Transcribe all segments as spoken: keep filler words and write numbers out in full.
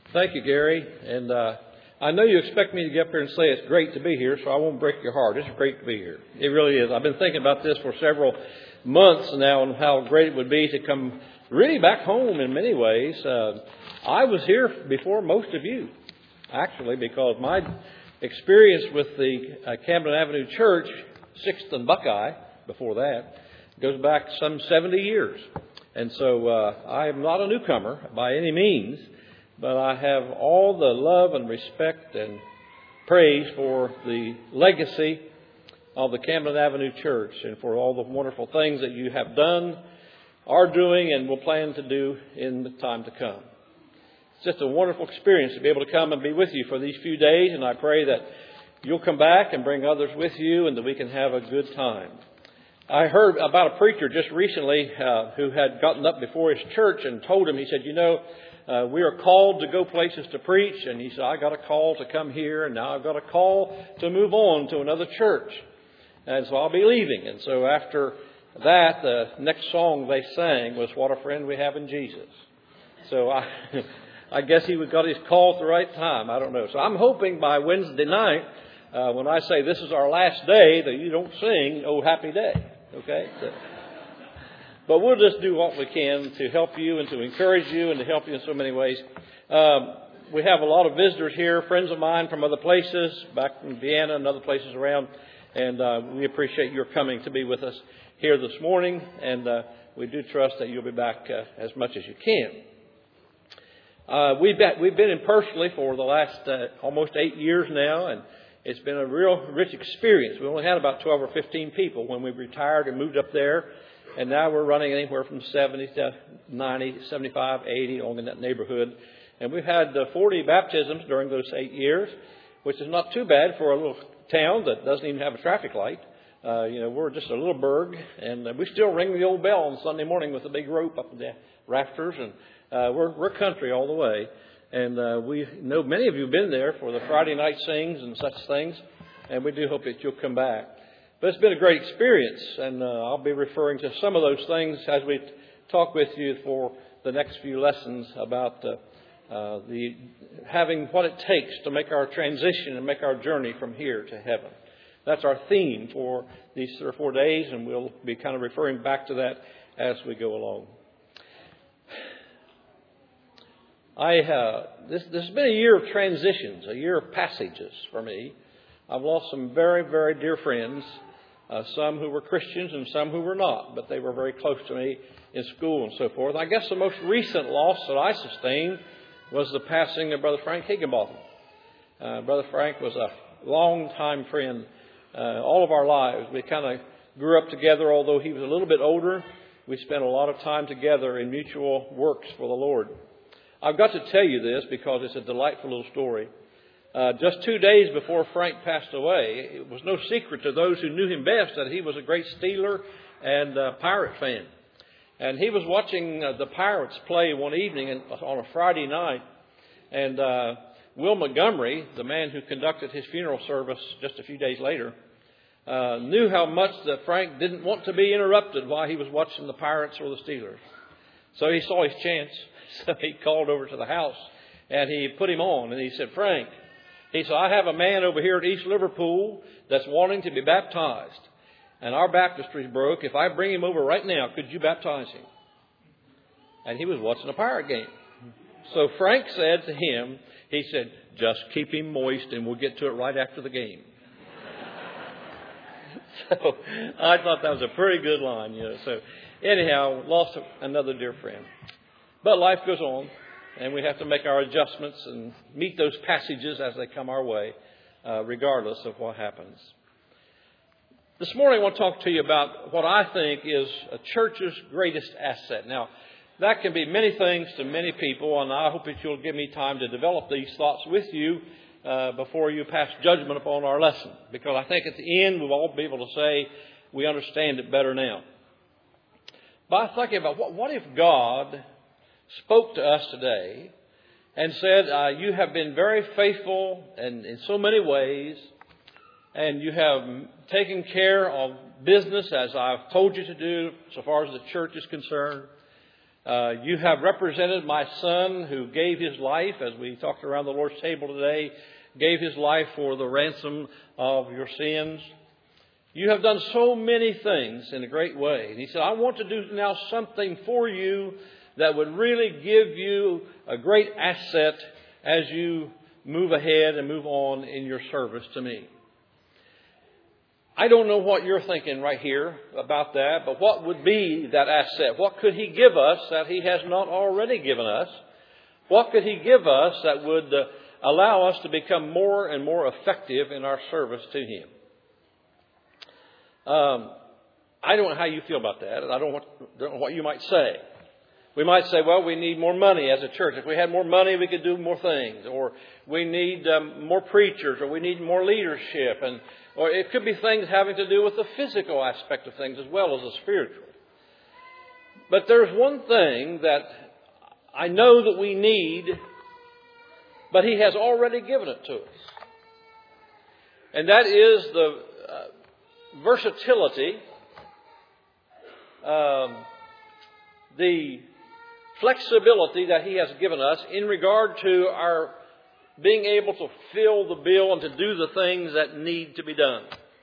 Thank you, Gary. And uh, I know you expect me to get up here and say it's great to be here, so I won't break your heart. It's great to be here. It really is. I've been thinking about this for several months now and how great it would be to come really back home in many ways. Uh, I was here before most of you, actually, because my experience with the uh, Camden Avenue Church, Sixth and Buckeye, before that, goes back some seventy years. And so uh, I am not a newcomer by any means, but I have all the love and respect and praise for the legacy of the Camden Avenue Church and for all the wonderful things that you have done, are doing, and will plan to do in the time to come. It's just a wonderful experience to be able to come and be with you for these few days, and I pray that you'll come back and bring others with you and that we can have a good time. I heard about a preacher just recently uh, who had gotten up before his church and told him, he said, you know, uh, we are called to go places to preach. And he said, I got a call to come here, and now I've got a call to move on to another church. And so I'll be leaving. And so after that, the next song they sang was What a Friend We Have in Jesus. So I, I guess he got his call at the right time. I don't know. So I'm hoping by Wednesday night, uh, when I say this is our last day, that you don't sing, Oh, Happy Day. Okay? So, but we'll just do what we can to help you and to encourage you and to help you in so many ways. Um, we have a lot of visitors here, friends of mine from other places, back from Vienna and other places around. And uh, we appreciate your coming to be with us here this morning. And uh, we do trust that you'll be back uh, as much as you can. Uh, we've, been, we've been in Pursley for the last uh, almost eight years now, and it's been a real rich experience. We only had about twelve or fifteen people when we retired and moved up there. And now we're running anywhere from seventy to ninety, seventy-five, eighty, along in that neighborhood. And we've had uh, forty baptisms during those eight years, which is not too bad for a little town that doesn't even have a traffic light. Uh, you know, we're just a little burg, and uh, we still ring the old bell on Sunday morning with a big rope up in the rafters, and uh, we're, we're country all the way. And uh, we know many of you have been there for the Friday night sings and such things, and we do hope that you'll come back. But it's been a great experience, and uh, I'll be referring to some of those things as we talk with you for the next few lessons about uh, uh, the having what it takes to make our transition and make our journey from here to heaven. That's our theme for these three or four days, and we'll be kind of referring back to that as we go along. I uh, this, this has been a year of transitions, a year of passages for me. I've lost some very, very dear friends, uh, some who were Christians and some who were not, but they were very close to me in school and so forth. I guess the most recent loss that I sustained was the passing of Brother Frank Higginbotham. Uh, Brother Frank was a long-time friend uh, all of our lives. We kind of grew up together, although he was a little bit older. We spent a lot of time together in mutual works for the Lord. I've got to tell you this because it's a delightful little story. Uh, just two days before Frank passed away, it was no secret to those who knew him best that he was a great Steeler and uh, Pirate fan. And he was watching uh, the Pirates play one evening on a Friday night. And uh, Will Montgomery, the man who conducted his funeral service just a few days later, uh, knew how much that Frank didn't want to be interrupted while he was watching the Pirates or the Steelers. So he saw his chance. So he called over to the house and he put him on. And he said, Frank, he said, I have a man over here at East Liverpool that's wanting to be baptized. And our baptistry's broke. If I bring him over right now, could you baptize him? And he was watching a Pirate game. So Frank said to him, he said, just keep him moist and we'll get to it right after the game. So I thought that was a pretty good line, you know. So anyhow, lost another dear friend. But life goes on, and we have to make our adjustments and meet those passages as they come our way, uh, regardless of what happens. This morning I want to talk to you about what I think is a church's greatest asset. Now, that can be many things to many people, and I hope that you'll give me time to develop these thoughts with you uh, before you pass judgment upon our lesson. Because I think at the end we'll all be able to say we understand it better now. But I'm thinking about what, what if God spoke to us today and said, uh, you have been very faithful and in so many ways, and you have taken care of business as I've told you to do so far as the church is concerned. Uh, you have represented my son who gave his life, as we talked around the Lord's table today, gave his life for the ransom of your sins. You have done so many things in a great way. And he said, I want to do now something for you that would really give you a great asset as you move ahead and move on in your service to me. I don't know what you're thinking right here about that, but what would be that asset? What could he give us that he has not already given us? What could he give us that would uh, allow us to become more and more effective in our service to him? Um, I don't know how you feel about that, and I don't, want, don't know what you might say. We might say, well, we need more money as a church. If we had more money, we could do more things. Or we need um, more preachers, or we need more leadership. And Or it could be things having to do with the physical aspect of things as well as the spiritual. But there's one thing that I know that we need, but he has already given it to us. And that is the uh, versatility, um, the flexibility that he has given us in regard to our being able to fill the bill and to do the things that need to be done.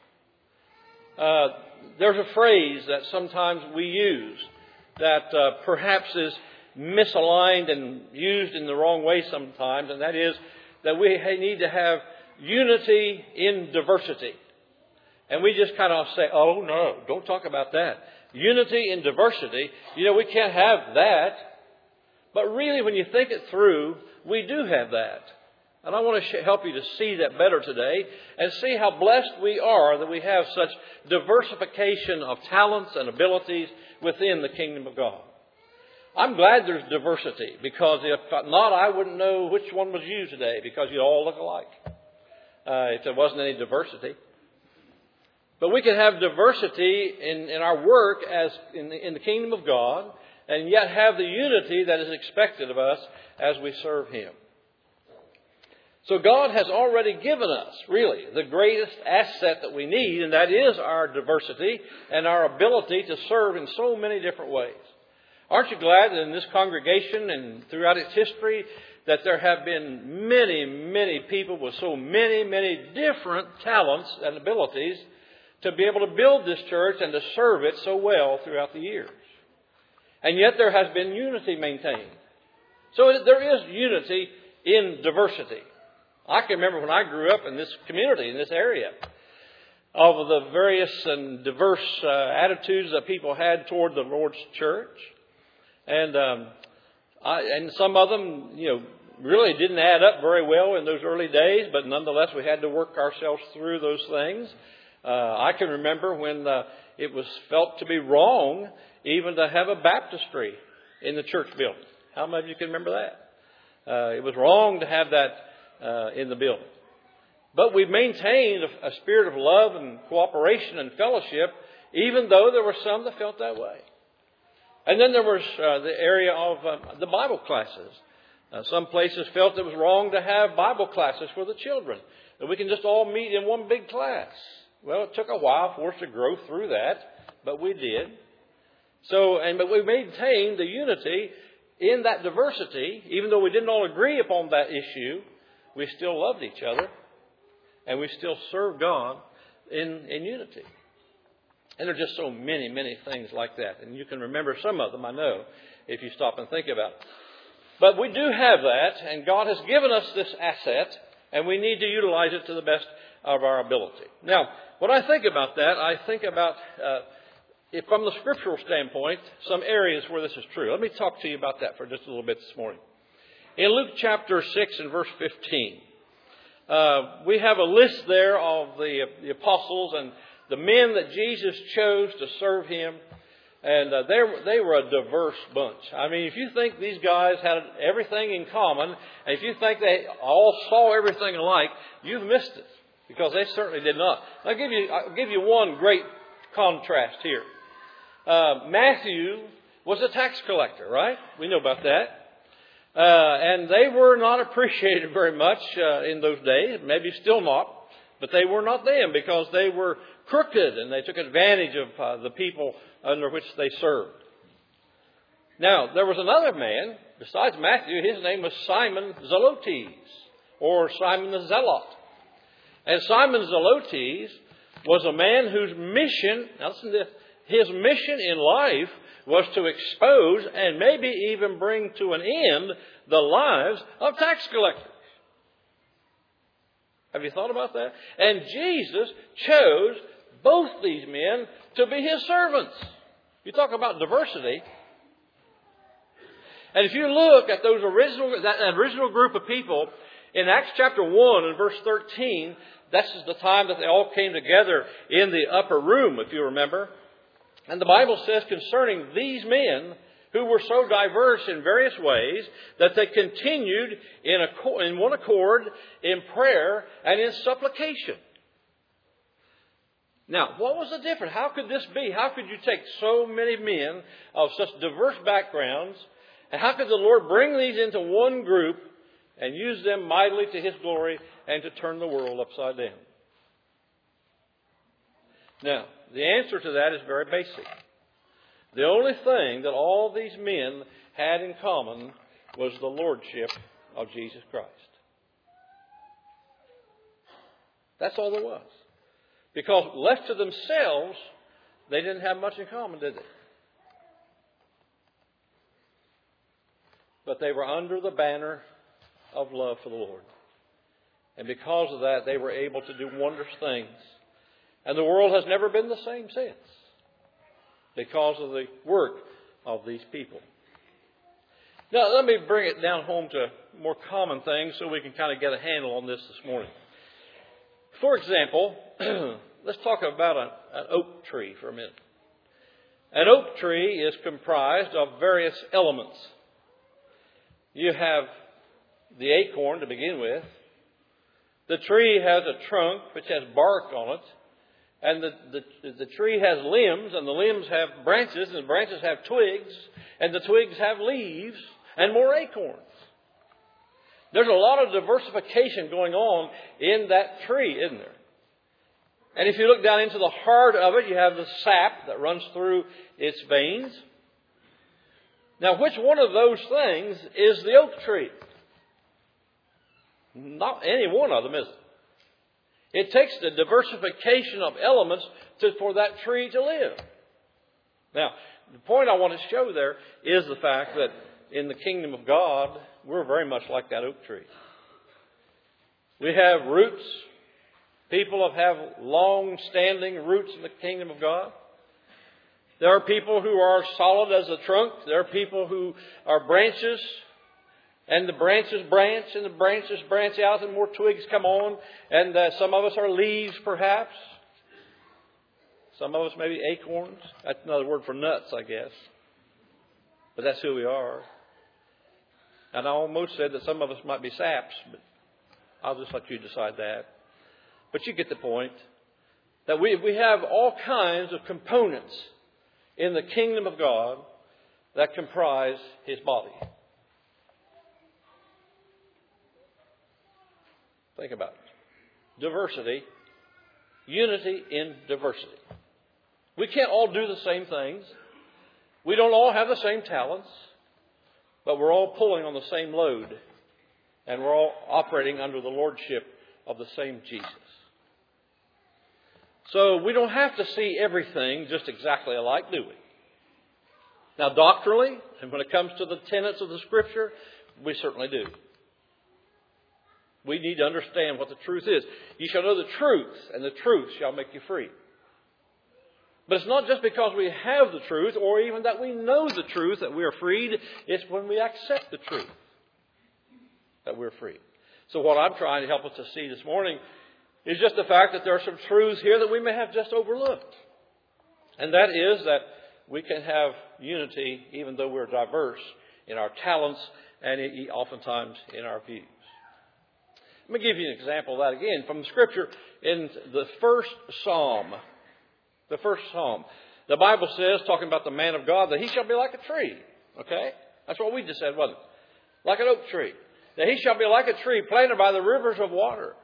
Uh, there's a phrase that sometimes we use that uh, perhaps is misaligned and used in the wrong way sometimes, and that is that we need to have unity in diversity. And we just kind of say, oh no, don't talk about that. Unity in diversity, you know, we can't have that. But really, when you think it through, we do have that. And I want to help you to see that better today and see how blessed we are that we have such diversification of talents and abilities within the kingdom of God. I'm glad there's diversity, because if not, I wouldn't know which one was you today, because you all look alike uh, if there wasn't any diversity. But we can have diversity in, in our work as in the, in the kingdom of God, and yet have the unity that is expected of us as we serve him. So God has already given us, really, the greatest asset that we need, and that is our diversity and our ability to serve in so many different ways. Aren't you glad that in this congregation and throughout its history that there have been many, many people with so many, many different talents and abilities to be able to build this church and to serve it so well throughout the years? And yet there has been unity maintained. So there is unity in diversity. I can remember when I grew up in this community, in this area, of the various and diverse uh, attitudes that people had toward the Lord's church. And um, I, and some of them, you know, really didn't add up very well in those early days, but nonetheless we had to work ourselves through those things. Uh, I can remember when uh, it was felt to be wrong even to have a baptistry in the church building. How many of you can remember that? Uh, it was wrong to have that uh, in the building. But we maintained a, a spirit of love and cooperation and fellowship, even though there were some that felt that way. And then there was uh, the area of uh, the Bible classes. Uh, some places felt it was wrong to have Bible classes for the children, that we can just all meet in one big class. Well, it took a while for us to grow through that, but we did. So, and but we maintained the unity in that diversity. Even though we didn't all agree upon that issue, we still loved each other, and we still served God in, in unity. And there are just so many, many things like that. And you can remember some of them, I know, if you stop and think about it. But we do have that, and God has given us this asset, and we need to utilize it to the best of our ability. Now, when I think about that, I think about, uh, if from the scriptural standpoint, some areas where this is true. Let me talk to you about that for just a little bit this morning. In Luke chapter six and verse fifteen, uh, we have a list there of the, the apostles and the men that Jesus chose to serve him. And uh, they, they were a diverse bunch. I mean, if you think these guys had everything in common, and if you think they all saw everything alike, you've missed it, because they certainly did not. I'll give you, I'll give you one great contrast here. Uh, Matthew was a tax collector, right? We know about that. Uh, and they were not appreciated very much uh, in those days, maybe still not, but they were not them, because they were crooked and they took advantage of uh, the people under which they served. Now, there was another man, besides Matthew, his name was Simon Zelotes, or Simon the Zealot. And Simon Zelotes was a man whose mission, now listen to this, his mission in life was to expose and maybe even bring to an end the lives of tax collectors. Have you thought about that? And Jesus chose both these men to be His servants. You talk about diversity. And if you look at those original, that original group of people in Acts chapter one and verse thirteen, this is the time that they all came together in the upper room, if you remember. And the Bible says concerning these men who were so diverse in various ways that they continued in, a, in one accord in prayer and in supplication. Now, what was the difference? How could this be? How could you take so many men of such diverse backgrounds, and how could the Lord bring these into one group and use them mightily to His glory and to turn the world upside down? Now, the answer to that is very basic. The only thing that all these men had in common was the lordship of Jesus Christ. That's all there was. Because left to themselves, they didn't have much in common, did they? But they were under the banner of love for the Lord. And because of that, they were able to do wondrous things. And the world has never been the same since, because of the work of these people. Now, let me bring it down home to more common things so we can kind of get a handle on this this morning. For example, let's talk about an, an oak tree for a minute. An oak tree is comprised of various elements. You have the acorn to begin with. The tree has a trunk which has bark on it. And the, the, the tree has limbs, and the limbs have branches, and the branches have twigs, and the twigs have leaves, and more acorns. There's a lot of diversification going on in that tree, isn't there? And if you look down into the heart of it, you have the sap that runs through its veins. Now, which one of those things is the oak tree? Not any one of them, is it? It takes the diversification of elements to, for that tree to live. Now, the point I want to show there is the fact that in the kingdom of God, we're very much like that oak tree. We have roots. People have long-standing roots in the kingdom of God. There are people who are solid as a trunk. There are people who are branches. And the branches branch, and the branches branch out, and more twigs come on. And uh, some of us are leaves, perhaps. Some of us may be acorns. That's another word for nuts, I guess. But that's who we are. And I almost said that some of us might be saps, but I'll just let you decide that. But you get the point. That we, we have all kinds of components in the kingdom of God that comprise His body. Think about it. Diversity. Unity in diversity. We can't all do the same things. We don't all have the same talents. But we're all pulling on the same load. And we're all operating under the lordship of the same Jesus. So we don't have to see everything just exactly alike, do we? Now, doctrinally, and when it comes to the tenets of the Scripture, we certainly do. We need to understand what the truth is. You shall know the truth, and the truth shall make you free. But it's not just because we have the truth, or even that we know the truth, that we are freed. It's when we accept the truth that we're free. So what I'm trying to help us to see this morning is just the fact that there are some truths here that we may have just overlooked. And that is that we can have unity even though we're diverse in our talents and oftentimes in our views. Let me give you an example of that again from the Scripture in the first Psalm. The first Psalm. The Bible says, talking about the man of God, that he shall be like a tree. Okay? That's what we just said, wasn't it? Like an oak tree. That he shall be like a tree planted by the rivers of water.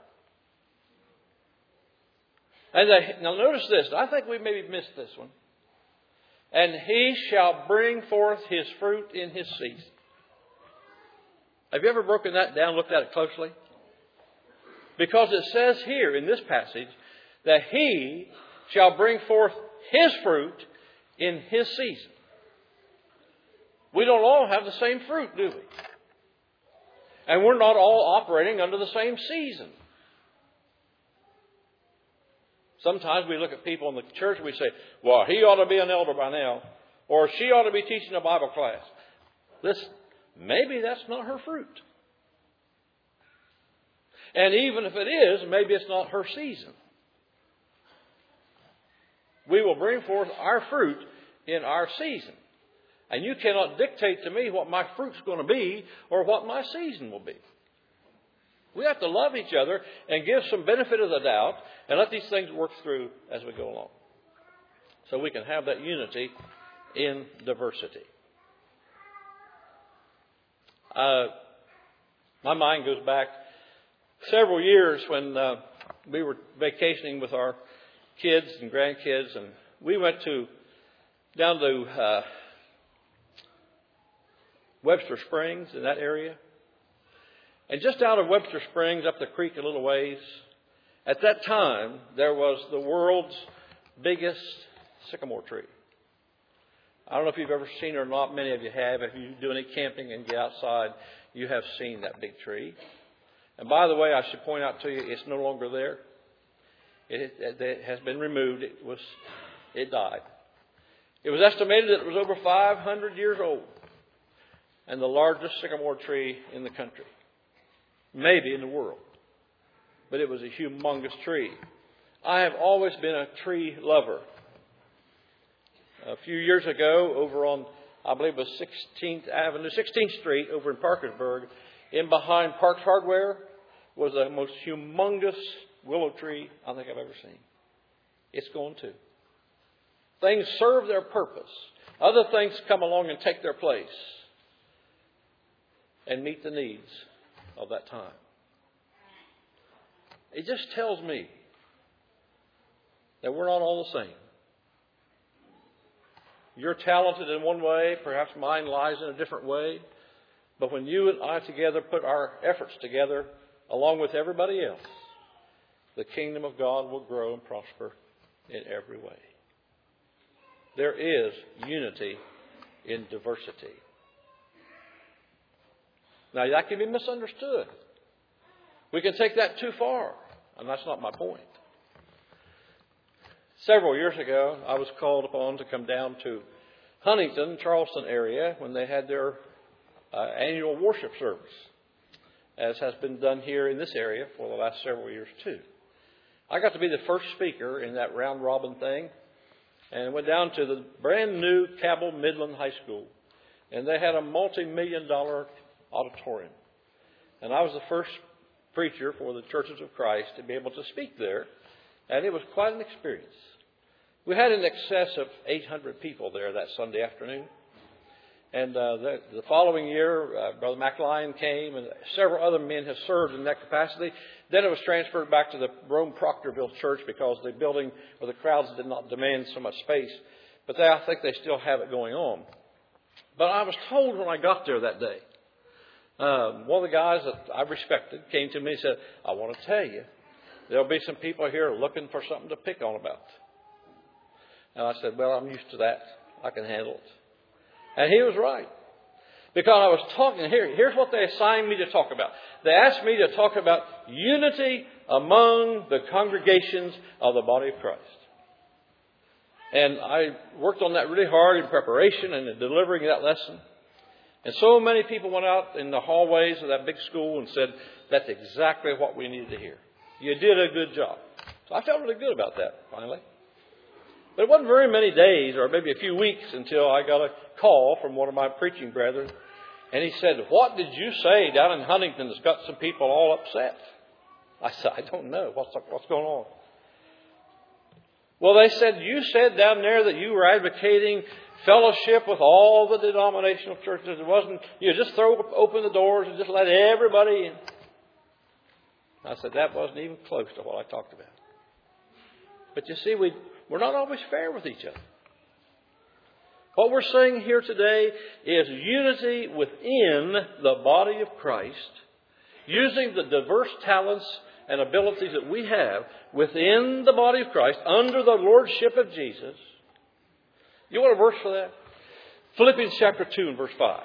And the, now notice this. I think we maybe missed this one. and he shall bring forth his fruit in his season. Have you ever broken that down, looked at it closely? Because it says here in this passage that he shall bring forth his fruit in his season. We don't all have the same fruit, do we? And we're not all operating under the same season. Sometimes we look at people in the church and we say, well, he ought to be an elder by now. Or she ought to be teaching a Bible class. Listen, maybe that's not her fruit. And even if it is, maybe it's not her season. We will bring forth our fruit in our season. And you cannot dictate to me what my fruit's going to be or what my season will be. We have to love each other and give some benefit of the doubt and let these things work through as we go along. So we can have that unity in diversity. Uh, my mind goes back several years when uh, we were vacationing with our kids and grandkids, and we went to down to uh, Webster Springs in that area. And just out of Webster Springs, up the creek a little ways, at that time, there was the world's biggest sycamore tree. I don't know if you've ever seen it or not. Many of you have. If you do any camping and get outside, you have seen that big tree. And by the way, I should point out to you, it's no longer there. It, it, it has been removed. It was, it died. It was estimated that it was over five hundred years old and the largest sycamore tree in the country. Maybe in the world. But it was a humongous tree. I have always been a tree lover. A few years ago, over on, I believe it was sixteenth Avenue, sixteenth Street, over in Parkersburg, in behind Parks Hardware, was the most humongous willow tree I think I've ever seen. It's gone too. Things serve their purpose. Other things come along and take their place and meet the needs of that time. It just tells me that we're not all the same. You're talented in one way, perhaps mine lies in a different way. But when you and I together put our efforts together, along with everybody else, the kingdom of God will grow and prosper in every way. There is unity in diversity. Now, that can be misunderstood. We can take that too far, and that's not my point. Several years ago, I was called upon to come down to Huntington, Charleston area, when they had their uh, annual worship service, as has been done here in this area for the last several years too. I got to be the first speaker in that round robin thing, and went down to the brand new Cabell Midland High School, and they had a multi-million dollar auditorium. And I was the first preacher for the Churches of Christ to be able to speak there, and it was quite an experience. We had in excess of eight hundred people there that Sunday afternoon. And uh, the, the following year, uh, Brother McLean came, and several other men have served in that capacity. Then it was transferred back to the Rome Proctorville Church because the building or the crowds did not demand so much space. But they, I think they still have it going on. But I was told when I got there that day, um, one of the guys that I respected came to me and said, I want to tell you, there'll be some people here looking for something to pick on about. And I said, well, I'm used to that. I can handle it. And he was right. Because I was talking, here, here's what they assigned me to talk about. They asked me to talk about unity among the congregations of the body of Christ. And I worked on that really hard in preparation and in delivering that lesson. And so many people went out in the hallways of that big school and said, that's exactly what we needed to hear. You did a good job. So I felt really good about that, finally. But it wasn't very many days, or maybe a few weeks, until I got a call from one of my preaching brethren. And he said, what did you say down in Huntington that's got some people all upset? I said, I don't know. What's, what's going on? Well, they said, you said down there that you were advocating fellowship with all the denominational churches. It wasn't, you just throw open the doors and just let everybody in. I said, that wasn't even close to what I talked about. But you see, we, we're not always fair with each other. What we're saying here today is unity within the body of Christ, using the diverse talents and abilities that we have within the body of Christ under the lordship of Jesus. You want a verse for that? Philippians chapter two and verse five.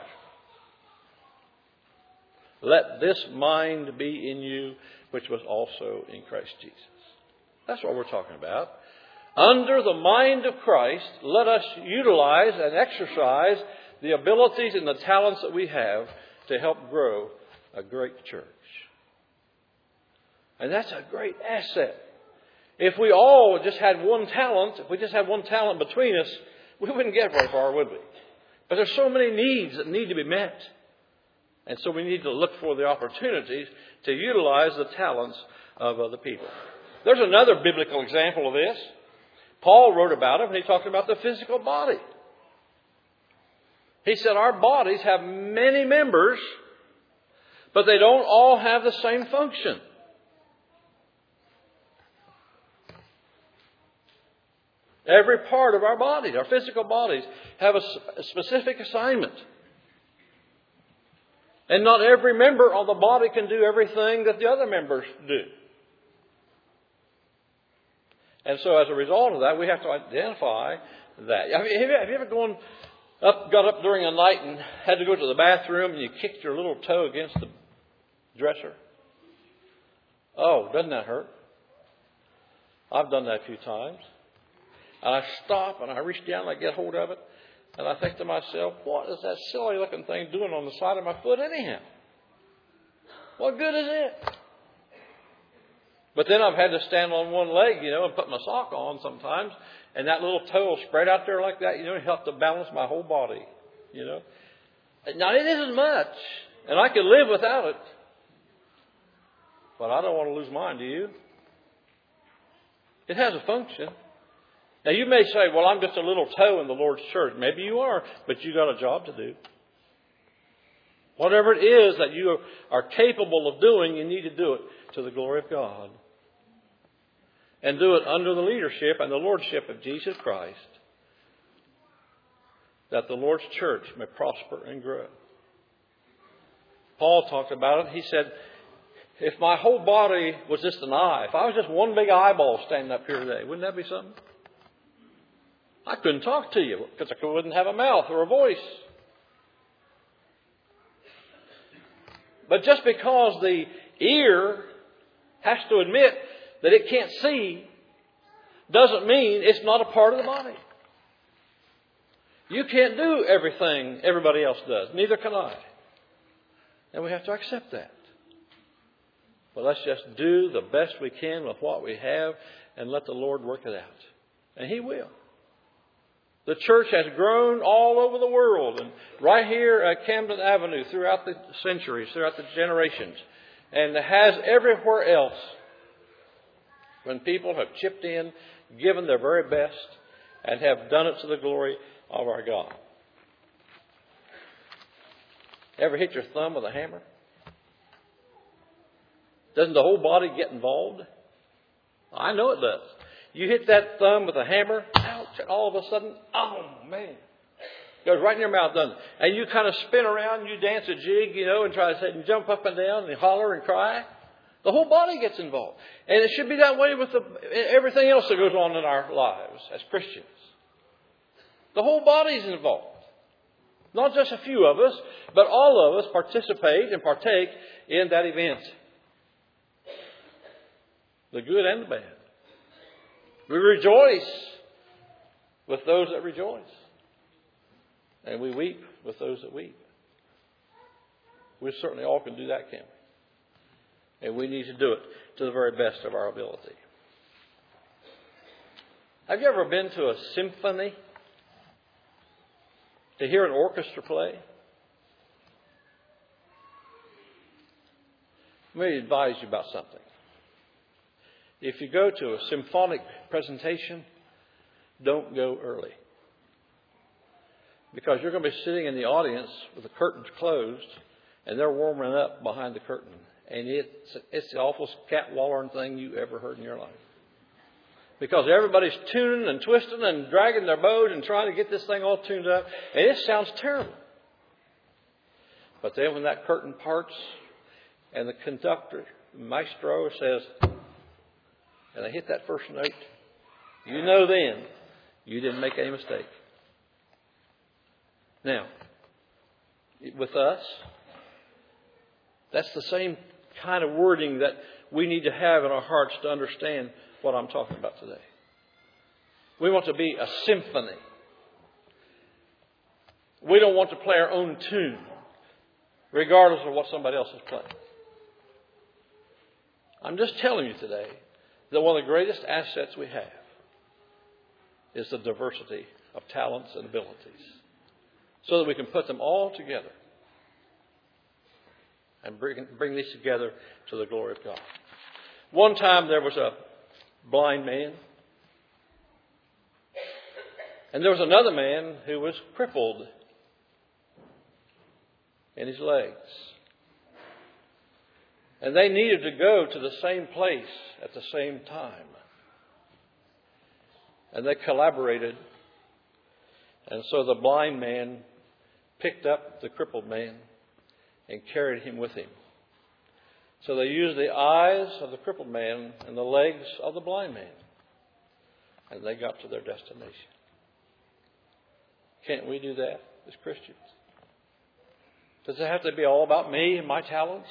Let this mind be in you, which was also in Christ Jesus. That's what we're talking about. Under the mind of Christ, let us utilize and exercise the abilities and the talents that we have to help grow a great church. And that's a great asset. If we all just had one talent, if we just had one talent between us, we wouldn't get very far, would we? But there's so many needs that need to be met. And so we need to look for the opportunities to utilize the talents of other people. There's another biblical example of this. Paul wrote about it when he talked about the physical body. He said our bodies have many members, but they don't all have the same function. Every part of our body, our physical bodies, have a specific assignment. And not every member of the body can do everything that the other members do. And so as a result of that, we have to identify that. Have you, have you ever gone up, got up during a night and had to go to the bathroom and you kicked your little toe against the dresser? Oh, doesn't that hurt? I've done that a few times. And I stop and I reach down and I get hold of it. And I think to myself, what is that silly looking thing doing on the side of my foot anyhow? What good is it? But then I've had to stand on one leg, you know, and put my sock on sometimes. And that little toe will spread out there like that, you know, help to balance my whole body, you know. Now, it isn't much. And I can live without it. But I don't want to lose mine, do you? It has a function. Now, you may say, well, I'm just a little toe in the Lord's church. Maybe you are, but you got a job to do. Whatever it is that you are capable of doing, you need to do it to the glory of God. And do it under the leadership and the lordship of Jesus Christ, that the Lord's church may prosper and grow. Paul talked about it. He said, if my whole body was just an eye, if I was just one big eyeball standing up here today, wouldn't that be something? I couldn't talk to you because I wouldn't have a mouth or a voice. But just because the ear has to admit that it can't see doesn't mean it's not a part of the body. You can't do everything everybody else does. Neither can I. And we have to accept that. But let's just do the best we can with what we have and let the Lord work it out. And He will. The church has grown all over the world, and right here at Camden Avenue throughout the centuries, throughout the generations, and it has everywhere else when people have chipped in, given their very best, and have done it to the glory of our God. Ever hit your thumb with a hammer? Doesn't the whole body get involved? I know it does. You hit that thumb with a hammer, ouch, and all of a sudden, oh, man. It goes right in your mouth, doesn't it? And you kind of spin around, you dance a jig, you know, and try to say, and jump up and down and holler and cry. The whole body gets involved. And it should be that way with the, everything else that goes on in our lives as Christians. The whole body's involved. Not just a few of us, but all of us participate and partake in that event. The good and the bad. We rejoice with those that rejoice. And we weep with those that weep. We certainly all can do that, can't we? And we need to do it to the very best of our ability. Have you ever been to a symphony to hear an orchestra play? Let me advise you about something. If you go to a symphonic presentation, don't go early. Because you're going to be sitting in the audience with the curtains closed and they're warming up behind the curtain. And it's, it's the awfulest catwallering thing you ever heard in your life. Because everybody's tuning and twisting and dragging their bows and trying to get this thing all tuned up. And it sounds terrible. But then when that curtain parts and the conductor, the maestro, says, and they hit that first note, you know then you didn't make any mistake. Now, with us, that's the same kind of wording that we need to have in our hearts to understand what I'm talking about today. We want to be a symphony. We don't want to play our own tune, regardless of what somebody else is playing. I'm just telling you today that one of the greatest assets we have is the diversity of talents and abilities, so that we can put them all together and bring, bring these together to the glory of God. One time there was a blind man, and there was another man who was crippled in his legs. And they needed to go to the same place at the same time. And they collaborated. And so the blind man picked up the crippled man and carried him with him. So they used the eyes of the crippled man and the legs of the blind man. And they got to their destination. Can't we do that as Christians? Does it have to be all about me and my talents?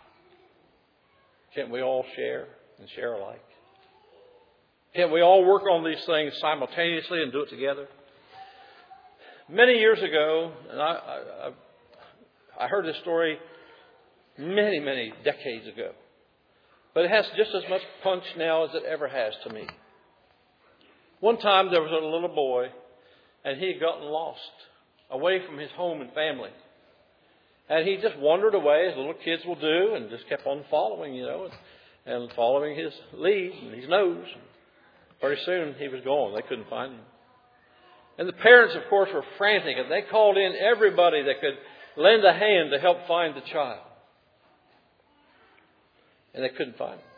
Can't we all share and share alike? Can't we all work on these things simultaneously and do it together? Many years ago, and I, I, I heard this story many, many decades ago, but it has just as much punch now as it ever has to me. One time there was a little boy, and he had gotten lost away from his home and family. And he just wandered away, as little kids will do, and just kept on following, you know, and, and following his lead and his nose. Pretty soon he was gone. They couldn't find him. And the parents, of course, were frantic, and they called in everybody that could lend a hand to help find the child. And they couldn't find him.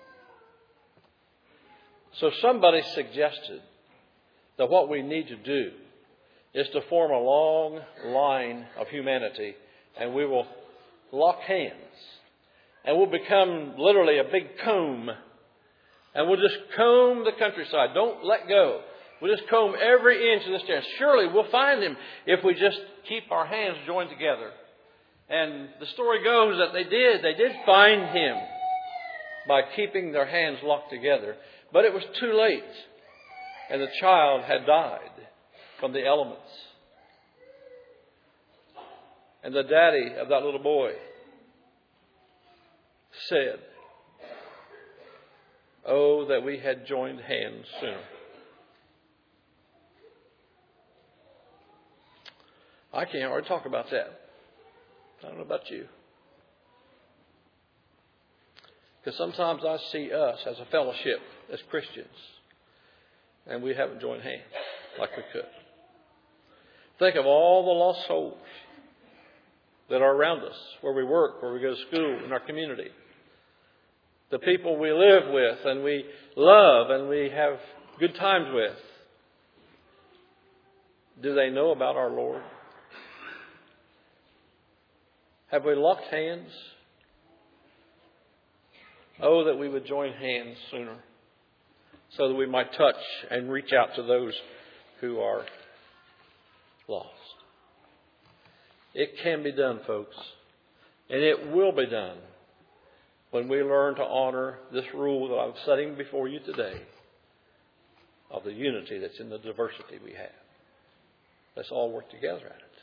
So somebody suggested that what we need to do is to form a long line of humanity, and we will lock hands. And we'll become literally a big comb. And we'll just comb the countryside. Don't let go. We'll just comb every inch of this town. Surely we'll find him if we just keep our hands joined together. And the story goes that they did. They did find him by keeping their hands locked together. But it was too late. And the child had died from the elements. And the daddy of that little boy said, "Oh, that we had joined hands sooner." I can't hardly talk about that. I don't know about you. Because sometimes I see us as a fellowship, as Christians, and we haven't joined hands like we could. Think of all the lost souls that are around us, where we work, where we go to school, in our community. The people we live with and we love and we have good times with. Do they know about our Lord? Have we locked hands? Oh, that we would join hands sooner, so that we might touch and reach out to those who are lost. It can be done, folks. And it will be done when we learn to honor this rule that I'm setting before you today of the unity that's in the diversity we have. Let's all work together at it.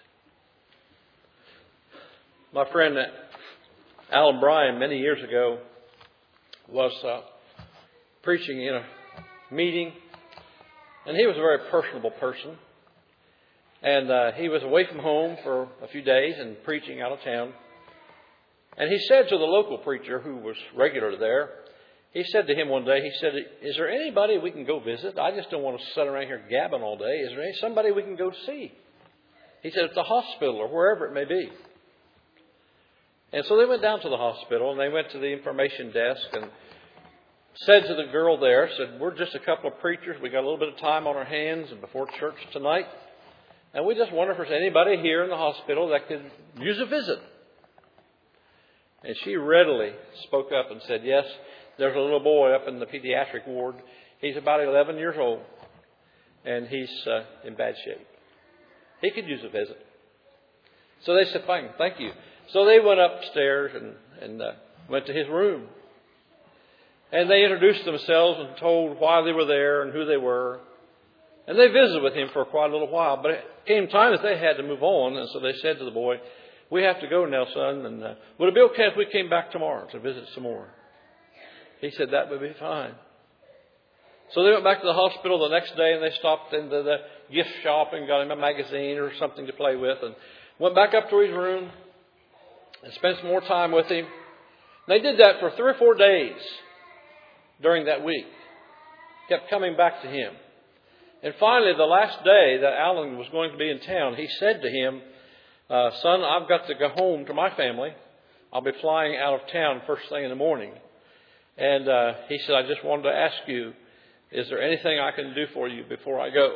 My friend Alan Bryan, many years ago, was uh, preaching in a meeting. And he was a very personable person. And uh, he was away from home for a few days and preaching out of town. And he said to the local preacher who was regular there, he said to him one day, he said, "Is there anybody we can go visit? I just don't want to sit around here gabbing all day. Is there any, somebody we can go see?" He said, "At the hospital or wherever it may be." And so they went down to the hospital and they went to the information desk, and said to the girl there, said, we're just a couple of preachers. We got a little bit of time on our hands and before church tonight. And we just wonder if there's anybody here in the hospital that could use a visit. And she readily spoke up and said, yes, there's a little boy up in the pediatric ward. He's about eleven years old. And he's uh, in bad shape. He could use a visit. So they said, fine, thank you. So they went upstairs and, and uh, went to his room. And they introduced themselves and told why they were there and who they were. And they visited with him for quite a little while. But it came time that they had to move on. And so they said to the boy, we have to go now, son. And uh, would it be okay if we came back tomorrow to visit some more? He said that would be fine. So they went back to the hospital the next day and they stopped into the gift shop and got him a magazine or something to play with. And went back up to his room and spent some more time with him. They did that for three or four days during that week. Kept coming back to him. And finally, the last day that Alan was going to be in town, he said to him, uh, son, I've got to go home to my family. I'll be flying out of town first thing in the morning. And uh, he said, I just wanted to ask you, is there anything I can do for you before I go?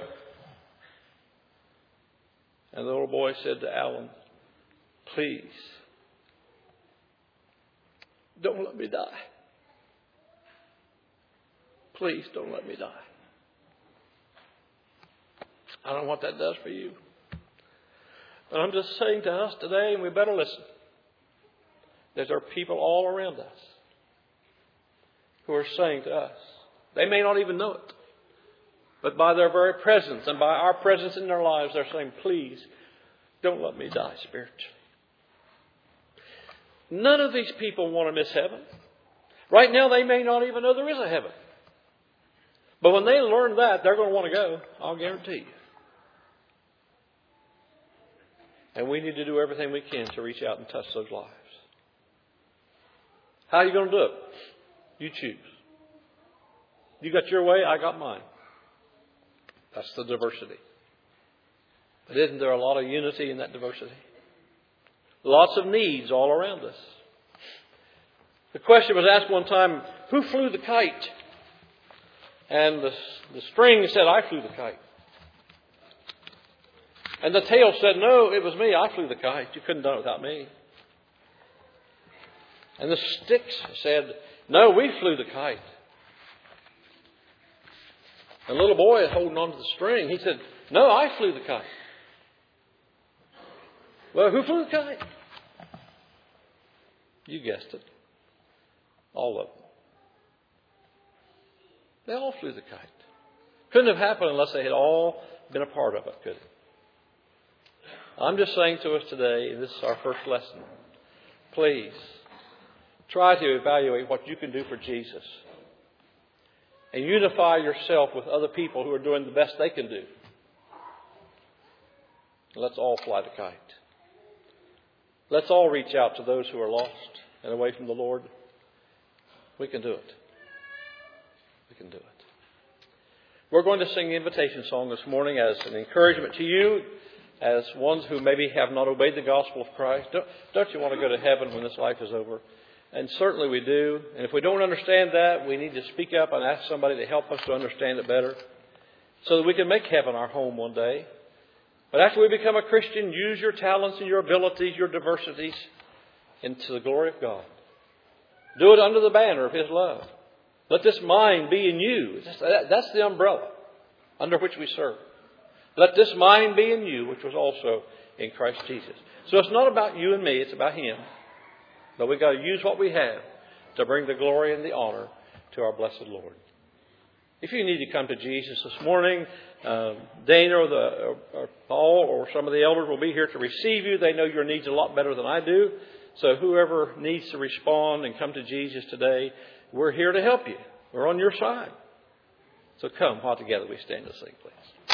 And the little boy said to Alan, please, don't let me die. Please don't let me die. I don't know what that does for you. But I'm just saying to us today, and we better listen. There are people all around us who are saying to us, they may not even know it, but by their very presence and by our presence in their lives, they're saying, please don't let me die spiritually. None of these people want to miss heaven. Right now, they may not even know there is a heaven. But when they learn that, they're going to want to go. I'll guarantee you. And we need to do everything we can to reach out and touch those lives. How are you going to do it? You choose. You got your way, I got mine. That's the diversity. But isn't there a lot of unity in that diversity? Lots of needs all around us. The question was asked one time, who flew the kite? And the, the string said, I flew the kite. And the tail said, no, it was me. I flew the kite. You couldn't have done it without me. And the sticks said, no, we flew the kite. And the little boy holding on to the string, he said, no, I flew the kite. Well, who flew the kite? You guessed it. All of them. They all flew the kite. Couldn't have happened unless they had all been a part of it, could it? I'm just saying to us today, and this is our first lesson, please try to evaluate what you can do for Jesus. And unify yourself with other people who are doing the best they can do. Let's all fly the kite. Let's all reach out to those who are lost and away from the Lord. We can do it. We can do it. We're going to sing the invitation song this morning as an encouragement to you, as ones who maybe have not obeyed the gospel of Christ. Don't, don't you want to go to heaven when this life is over? And certainly we do. And if we don't understand that, we need to speak up and ask somebody to help us to understand it better so that we can make heaven our home one day. But after we become a Christian, use your talents and your abilities, your diversities into the glory of God. Do it under the banner of His love. Let this mind be in you. That's the umbrella under which we serve. Let this mind be in you, which was also in Christ Jesus. So it's not about you and me, it's about Him. But we've got to use what we have to bring the glory and the honor to our blessed Lord. If you need to come to Jesus this morning, uh, Dana or, the, or, or Paul or some of the elders will be here to receive you. They know your needs a lot better than I do. So whoever needs to respond and come to Jesus today, we're here to help you. We're on your side. So come while together we stand to sing, please.